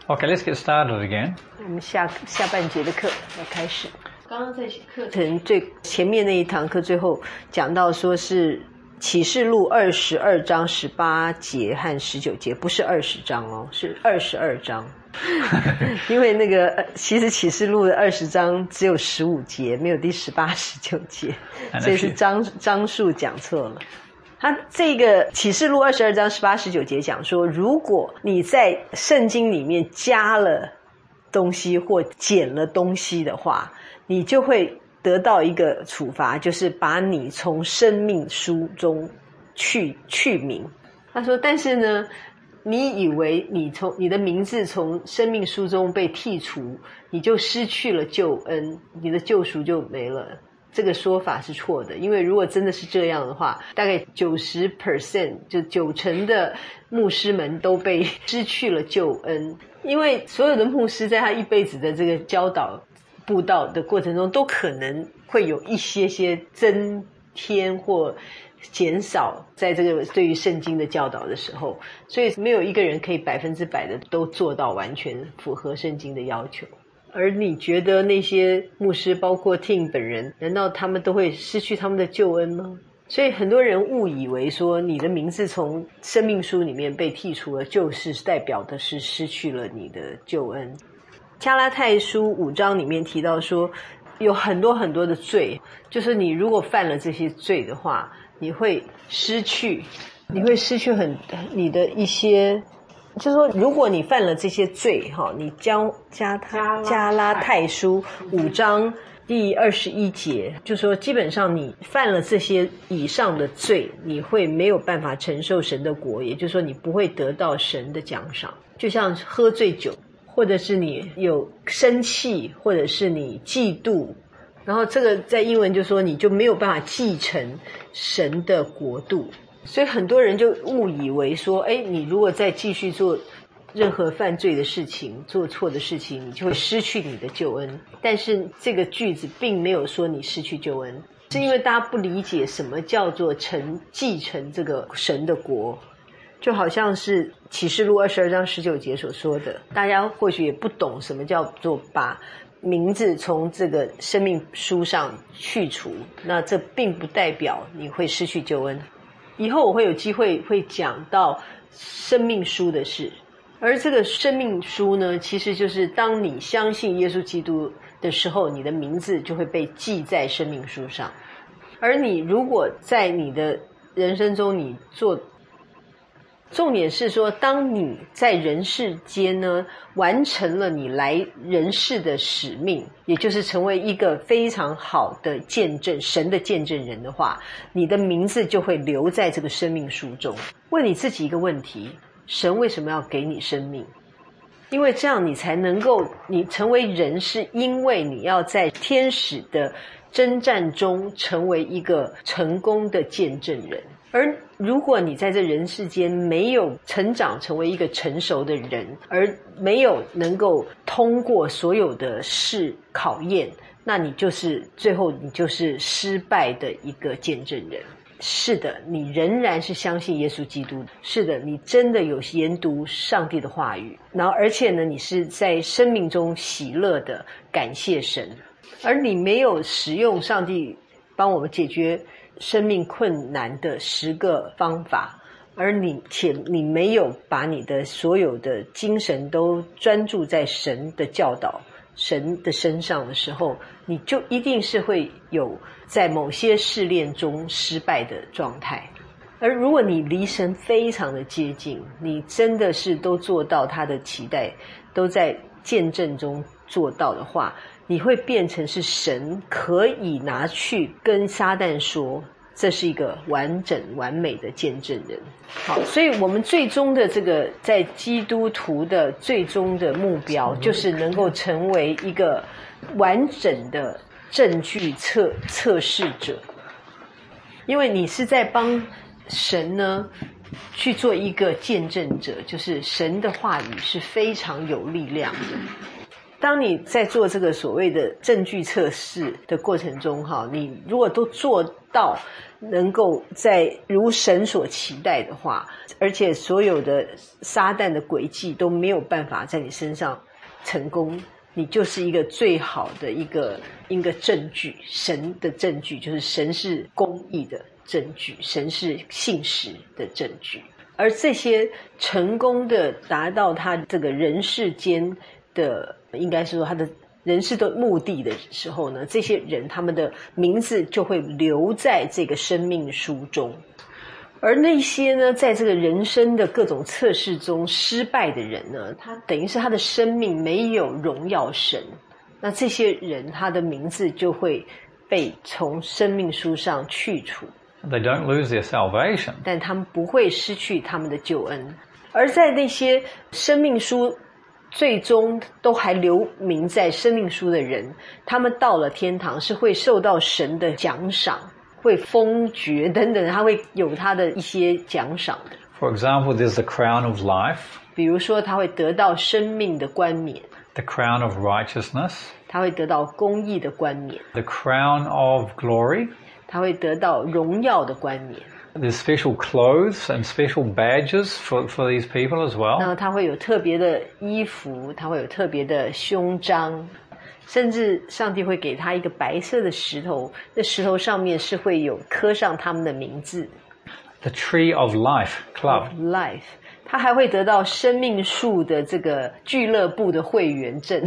Okay, let's get started again. 我们下半节的课要开始。刚刚在课程最前面那一堂课最后讲到说是启示录22章18节和19节，不是20章哦，是22章。因为那个其实启示录的20章只有15节，没有第18、19节，所以是章数讲错了。他这个启示录22章18、19节讲说，如果你在圣经里面加了东西或减了东西的话，你就会得到一个处罚，就是把你从生命书中去名。他说，但是呢，你以为你的名字从生命书中被剔除，你就失去了救恩，你的救赎就没了。这个说法是错的，因为如果真的是这样的话，大概 90% 就90%的牧师们都被失去了救恩。因为所有的牧师在他一辈子的这个教导布道的过程中，都可能会有一些增添或减少在这个对于圣经的教导的时候，所以没有一个人可以100%的都做到完全符合圣经的要求。而你觉得那些牧师包括 Tim 本人，难道他们都会失去他们的救恩吗？所以很多人误以为说你的名字从生命书里面被剔除了，就是代表的是失去了你的救恩。加拉太书5章里面提到说，有很多很多的罪，就是你如果犯了这些罪的话，你会失去你的一些，就是说如果你犯了这些罪，你加拉太书5章第21节就说，基本上你犯了这些以上的罪，你会没有办法承受神的国，也就是说你不会得到神的奖赏。就像喝醉酒，或者是你有生气，或者是你嫉妒，然后这个在英文就说你就没有办法继承神的国度。所以很多人就误以为说，你如果再继续做任何犯罪的事情，做错的事情，你就会失去你的救恩。但是这个句子并没有说你失去救恩，是因为大家不理解什么叫做继承这个神的国。就好像是启示录22章19节所说的，大家或许也不懂什么叫做把名字从这个生命书上去除，那这并不代表你会失去救恩。以后我会有机会会讲到生命书的事，而这个生命书呢，其实就是当你相信耶稣基督的时候，你的名字就会被记在生命书上。而你如果在你的人生中你做，重点是说，当你在人世间呢完成了你来人世的使命，也就是成为一个非常好的见证，神的见证人的话，你的名字就会留在这个生命书中。问你自己一个问题，神为什么要给你生命？因为这样你才能够，你成为人是因为你要在天使的征战中成为一个成功的见证人。而如果你在这人世间没有成长成为一个成熟的人，而没有能够通过所有的考验，那你就是最后你就是失败的一个见证人。是的，你仍然是相信耶稣基督，是的，你真的有研读上帝的话语，然后而且呢，你是在生命中喜乐的感谢神，而你没有使用上帝帮我们解决生命困难的10个方法，而你没有把你的所有的精神都专注在神的教导、神的身上的时候，你就一定是会有在某些试炼中失败的状态。而如果你离神非常的接近，你真的是都做到他的期待，都在见证中做到的话，你会变成是神可以拿去跟撒旦说，这是一个完整完美的见证人。好，所以我们最终的这个在基督徒的最终的目标，就是能够成为一个完整的证据测试者。因为你是在帮神呢去做一个见证者，就是神的话语是非常有力量的。 当你在做这个所谓的证据测试的过程中你如果都做到能够在如神所期待的话，而且所有的撒旦的诡计都没有办法在你身上成功，你就是一个最好的一个证据，神的证据，就是神是公义的证据，神是信实的证据。而这些成功的达到他这个人世间的，应该是说他的人世的目的的时候呢，这些人他们的名字就会留在这个生命书中。而那些呢，在这个人生的各种测试中失败的人呢，他等于是他的生命没有荣耀神，那这些人他的名字就会被从生命书上去除。 They don't lose their salvation. 但他们不会失去他们的救恩。而在那些生命书最终都还留名在生命书的人，他们到了天堂是会受到神的奖赏，会封爵等等，他会有他的一些奖赏的。 For example, there's the crown of life. 比如说他会得到生命的冠冕， The crown of righteousness. 他会得到公义的冠冕， The crown of glory. 他会得到荣耀的冠冕。 There's special clothes and special badges for these people as well. 那他会有特别的衣服，他会有特别的胸章，甚至上帝会给他一个白色的石头，那石头上面是会有刻上他们的名字。 The Tree of Life Club. Life， 他还会得到生命树的这个俱乐部的会员证。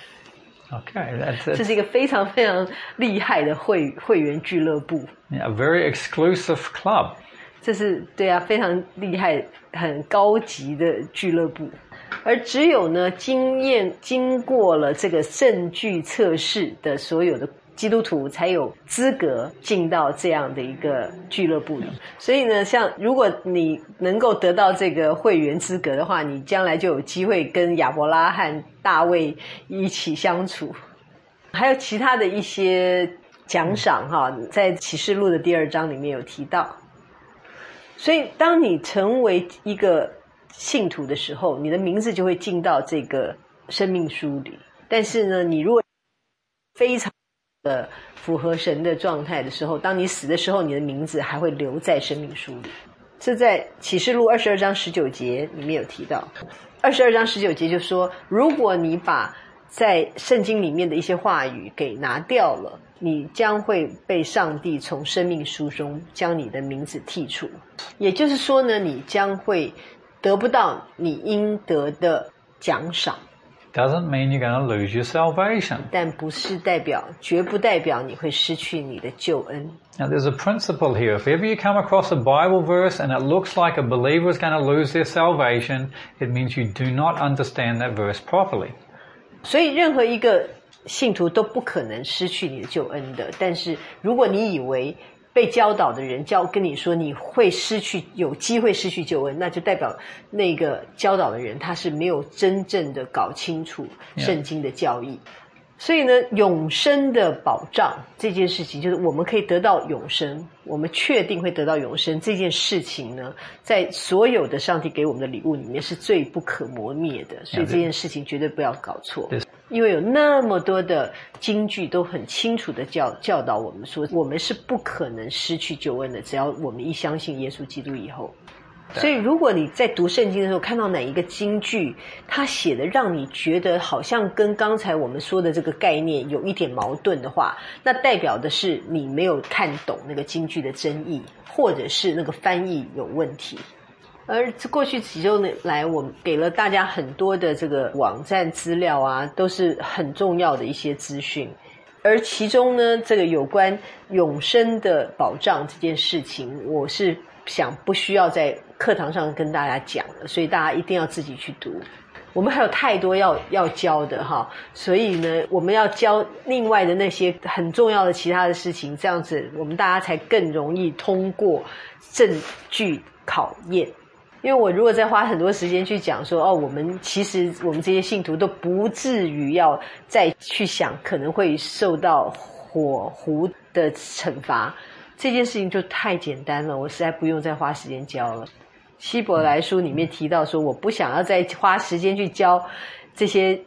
Okay, 这是一个非常非常厉害的会员俱乐部。 A very exclusive club. 这是对啊，非常厉害、很高级的俱乐部。而只有呢，经过了这个证据测试的所有的基督徒才有资格进到这样的一个俱乐部里。所以呢，像如果你能够得到这个会员资格的话，你将来就有机会跟亚伯拉罕、大卫一起相处。还有其他的一些奖赏在启示录的第2章里面有提到。所以当你成为一个信徒的时候，你的名字就会进到这个生命书里。但是呢，你如果非常符合神的状态的时候，当你死的时候，你的名字还会留在生命书里。这在启示录22章19节里面有提到。22章19节就说，如果你把在圣经里面的一些话语给拿掉了，你将会被上帝从生命书中将你的名字剔除。也就是说呢，你将会得不到你应得的奖赏。 Doesn't mean you're going to lose your salvation. 但不是绝不代表你会失去你的救恩。 Now there's a principle here. If ever you come across a Bible verse and it looks like a believer is going to lose their salvation, it means you do not understand that verse properly. 所以任何一个信徒都不可能失去你的救恩的。但是如果你以为被教导的人跟你说你会有机会失去救恩，那就代表那个教导的人他是没有真正的搞清楚圣经的教义。所以呢，永生的保障这件事情，就是我们可以得到永生，我们确定会得到永生这件事情呢，在所有的上帝给我们的礼物里面是最不可磨灭的。所以这件事情绝对不要搞错。因为有那么多的经句都很清楚的教导我们说，我们是不可能失去救恩的，只要我们一相信耶稣基督以后。所以如果你在读圣经的时候看到哪一个经句，它写的让你觉得好像跟刚才我们说的这个概念有一点矛盾的话，那代表的是你没有看懂那个经句的真意，或者是那个翻译有问题。而过去几周来，我们给了大家很多的这个网站资料啊，都是很重要的一些资讯。而其中呢，这个有关永生的保障这件事情，我是想不需要在课堂上跟大家讲了，所以大家一定要自己去读。我们还有太多要教的所以呢，我们要教另外的那些很重要的其他的事情，这样子我们大家才更容易通过证据考验。因为我如果再花很多时间去讲说我们其实我们这些信徒都不至于要再去想可能会受到火湖的惩罚，这件事情就太简单了，我实在不用再花时间教了。希伯来书里面提到说，我不想要再花时间去教这些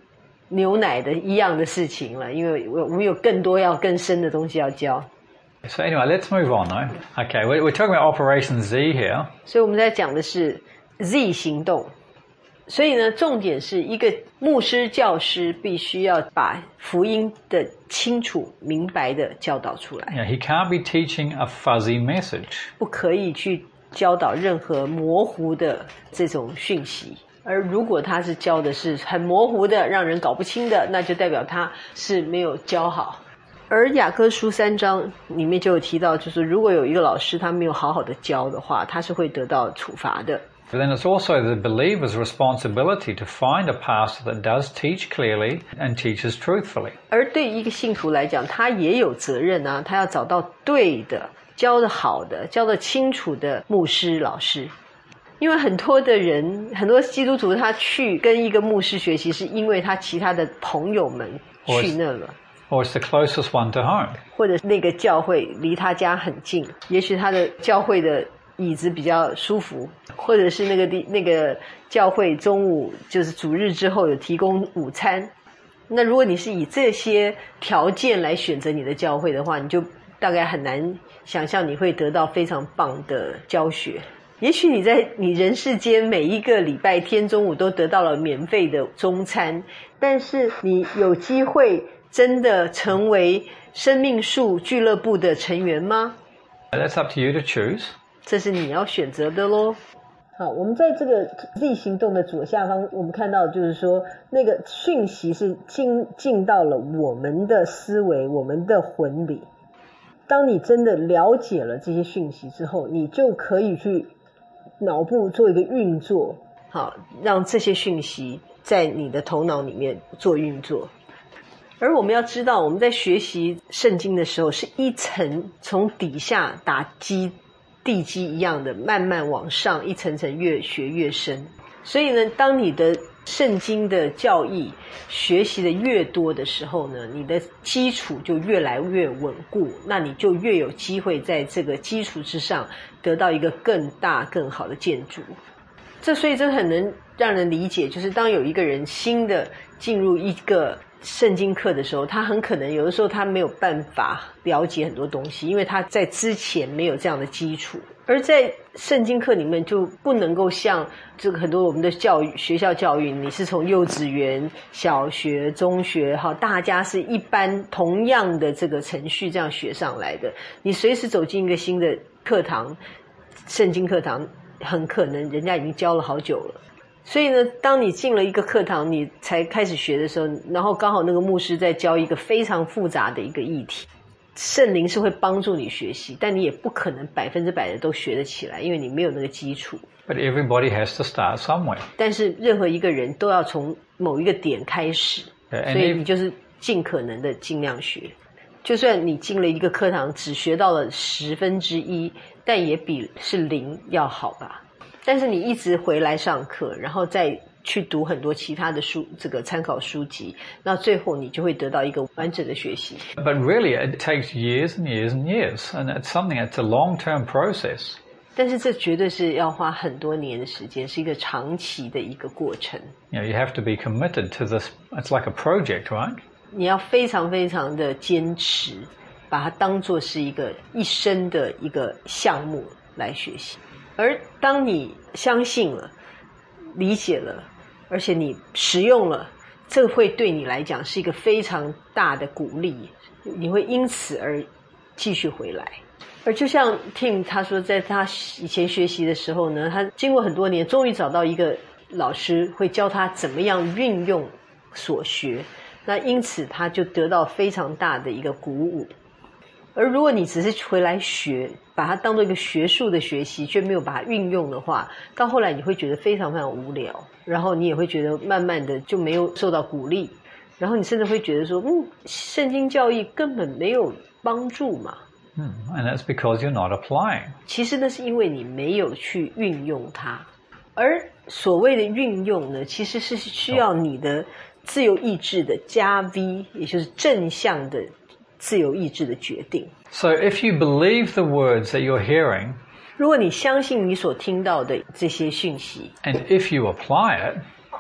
牛奶的一样的事情了，因为我们有更多更深的东西要教。 So anyway, let's move on though. Okay, we're talking about Operation Z here. 所以我们在讲的是 Z 行动。所以呢，重点是一个牧师教师必须要把福音的清楚明白的教导出来。 Yeah, he can't be teaching a fuzzy message. 不可以去教导任何模糊的这种讯息。而如果他是教的是很模糊的，让人搞不清的，那就代表他是没有教好。而雅歌书3章里面就有提到，就是如果有一个老师他没有好好的教的话，他是会得到处罚的。 But then it's also the believer's responsibility to find a pastor that does teach clearly and teaches truthfully. 而对一个信徒来讲，他也有责任啊，他要找到对的、教得好的、教得清楚的牧师老师。因为很多的人，很多基督徒他去跟一个牧师学习，是因为他其他的朋友们去那了。 Or it's the closest one to home. 或者那个教会离他家很近，也许他的教会的椅子比较舒服，或者是那个教会中午就是主日之后有提供午餐。那如果你是以这些条件来选择你的教会的话，你就大概很难想象你会得到非常棒的教学。也许你在你人世间每一个礼拜天中午都得到了免费的中餐，但是你有机会真的成为生命树俱乐部的成员吗？ That's up to you to choose. 这是你要选择的咯。好，我们在这个 Z 行动的左下方，我们看到就是说那个讯息是进到了我们的思维、我们的魂里。当你真的了解了这些讯息之后，你就可以去脑部做一个运作，好，让这些讯息在你的头脑里面做运作。而我们要知道，我们在学习圣经的时候，是一层从底下打地基一样的，慢慢往上，一层层越学越深。所以呢，当你的圣经的教义学习的越多的时候呢，你的基础就越来越稳固，那你就越有机会在这个基础之上得到一个更大更好的建筑。所以这很能让人理解，就是当有一个人新的进入一个圣经课的时候，他很可能有的时候他没有办法了解很多东西，因为他在之前没有这样的基础。而在圣经课里面就不能够像这个很多我们的教育学校教育，你是从幼稚园、小学、中学，大家是一般同样的这个程序这样学上来的。你随时走进一个新的课堂，圣经课堂，很可能人家已经教了好久了。所以呢，当你进了一个课堂，你才开始学的时候，然后刚好那个牧师在教一个非常复杂的一个议题，圣灵是会帮助你学习，但你也不可能100%的都学得起来，因为你没有那个基础。 But everybody has to start somewhere. 但是任何一个人都要从某一个点开始，所以你就是尽可能的尽量学。就算你进了一个课堂只学到了1/10，但也比是0要好吧。但是你一直回来上课，然后再去读很多其他的书，这个参考书籍，那最后你就会得到一个完整的学习。 But really, it takes years and years and years, and it's something that's a long-term process. 但是这绝对是要花很多年的时间，是一个长期的一个过程。 You have to be committed to this. It's like a project, right? 你要非常非常的坚持，把它当作是一个一生的一个项目来学习。而当你相信了、理解了，而且你实用了，这会对你来讲是一个非常大的鼓励，你会因此而继续回来。而就像 Tim 他说，在他以前学习的时候呢，他经过很多年，终于找到一个老师会教他怎么样运用所学，那因此他就得到非常大的一个鼓舞。而如果你只是回来学，把它当作一个学术的学习，却没有把它运用的话，到后来你会觉得非常非常无聊，然后你也会觉得慢慢的就没有受到鼓励，然后你甚至会觉得说，圣经教义根本没有帮助嘛。 And that's because you're not applying. 其实那是因为你没有去运用它。而所谓的运用呢，其实是需要你的自由意志的加 V， 也就是正向的自由意志的决定。 So if you believe the words that you're hearing, 如果你相信你所听到的这些讯息， and if you apply it,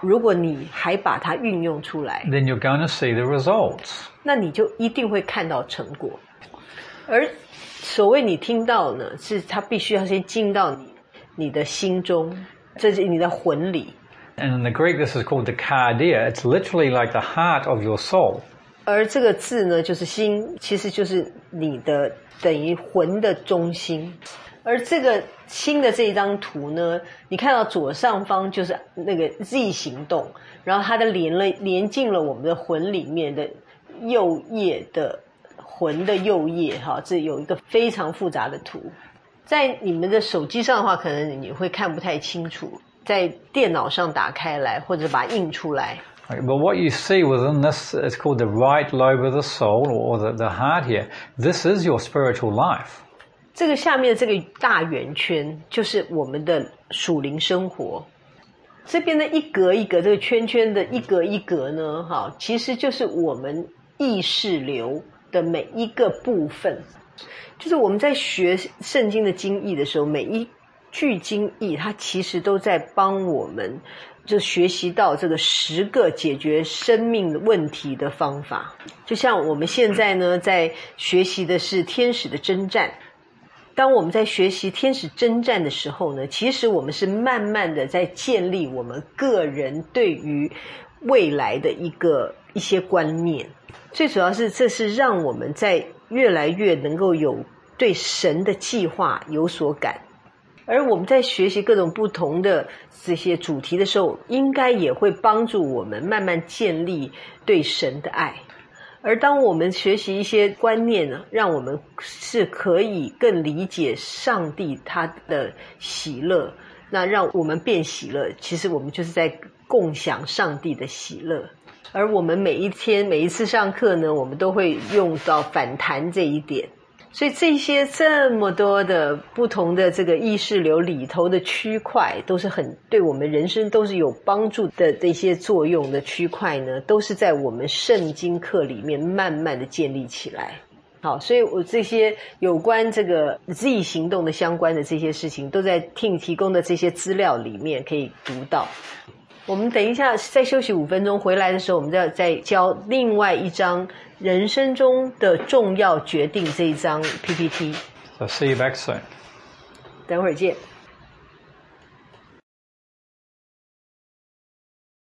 如果你还把它运用出来 then you're going to see the results. 那你就一定会看到成果。而所谓你听到呢，是它必须要先进到你的心中，这是你的魂里。 And in the Greek, this is called the cardia. It's literally like the heart of your soul. 而这个字呢，就是心，其实就是你的等于魂的中心。而这个心的这一张图呢，你看到左上方就是那个 Z 行动，然后它的连进了我们的魂里面的右叶的魂的右叶，哈，这有一个非常复杂的图。在你们的手机上的话，可能你会看不太清楚，在电脑上打开来或者把它印出来。 But what you see within this is called the right lobe of the soul, or the heart here. This is your spiritual life. 这个下面的这个大圆圈就是我们的属灵生活。这边的一格一格，这个圈圈的一格一格呢，哈，其实就是我们意识流的每一个部分。就是我们在学圣经的经义的时候，每一句经义它其实都在帮我们就学习到这个10个解决生命问题的方法。就像我们现在呢在学习的是天使的征战，当我们在学习天使征战的时候呢，其实我们是慢慢的在建立我们个人对于未来的一些观念。最主要是这是让我们在越来越能够有对神的计划有所感。而我们在学习各种不同的这些主题的时候，应该也会帮助我们慢慢建立对神的爱。而当我们学习一些观念呢，让我们是可以更理解上帝他的喜乐，那让我们变喜乐，其实我们就是在共享上帝的喜乐。而我们每一次上课呢，我们都会用到反弹这一点。所以这些这么多的不同的这个意识流里头的区块，都是很对我们人生都是有帮助的这些作用的区块呢，都是在我们圣经课里面慢慢的建立起来。好，所以我这些有关这个 Z 行动的相关的这些事情，都在Tim提供的这些资料里面可以读到。我们等一下再休息5分钟，回来的时候我们再教另外一张人生中的重要决定这一张 PPT。 So see you back soon. 等会儿见。